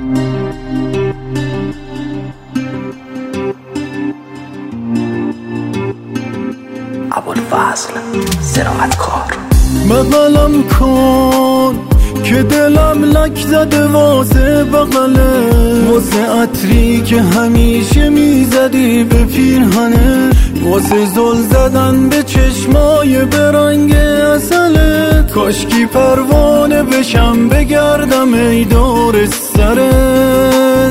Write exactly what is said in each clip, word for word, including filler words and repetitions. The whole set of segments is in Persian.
ابوالفضل زراعتکار. بغلم کن که دلم لک زده واسه بغله، واسه عطری که همیشه میزدی به پیرهنه، واسه زل زدن به چشمای برنگ اصلت. کاشکی پروانه بشم بگردم ای دور سرت.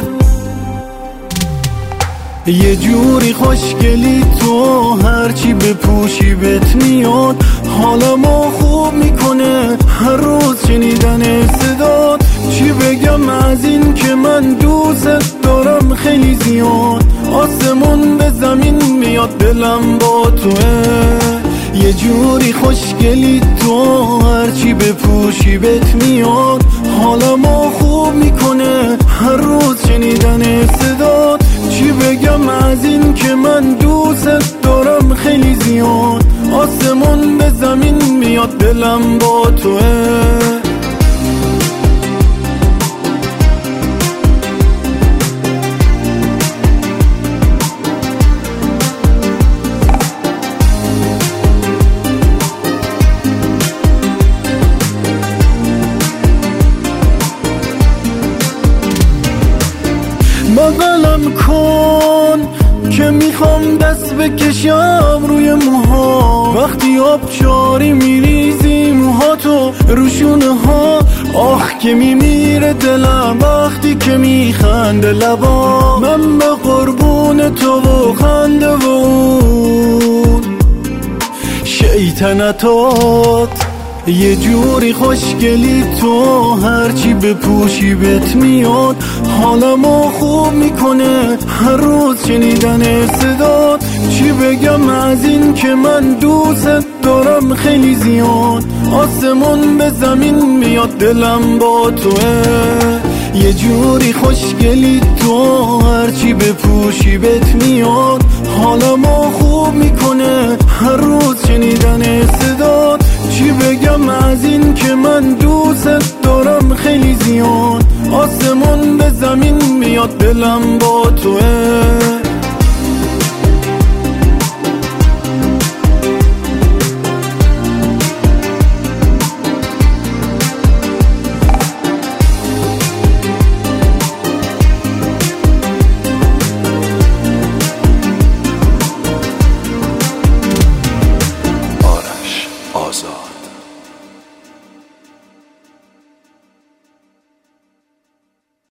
یه جوری خوشگلی تو، هرچی بپوشی بهت میاد، حالمو خوب میکنه هر روز شنیدن صدات. چی بگم از این که من دوست دارم خیلی زیاد، آسمون به زمین میاد دلم با توه. یه جوری خوشگلی تو، هرچی بپوشی بهت میاد، حالمو خوب میکنه هر روز شنیدن صدات. چی بگم از این که من دوست دارم خیلی زیاد، آسمون به زمین میاد دلم با توه. بغلم کن که میخوام دست بکشم روی موها، وقتی آبشاری میریزی موهاتو روشونه ها. آخ که میمیره دلم وقتی که میخنده لبا، من به قربون تو و خنده و اون شیطنتات. یه جوری خوشگلی تو، هرچی بپوشی بهت میاد، حالمو خوب میکنه هر روز شنیدن صدات. چی بگم از این که من دوست دارم خیلی زیاد، آسمون به زمین میاد دلم با توه. یه جوری خوشگلی تو، هرچی بپوشی بهت میاد، حالمو خوب میکنه هر روز شنیدن صدات. چی بگم از این که من دوست دارم خیلی زیاد، آسمون به زمین میاد دلم با توه.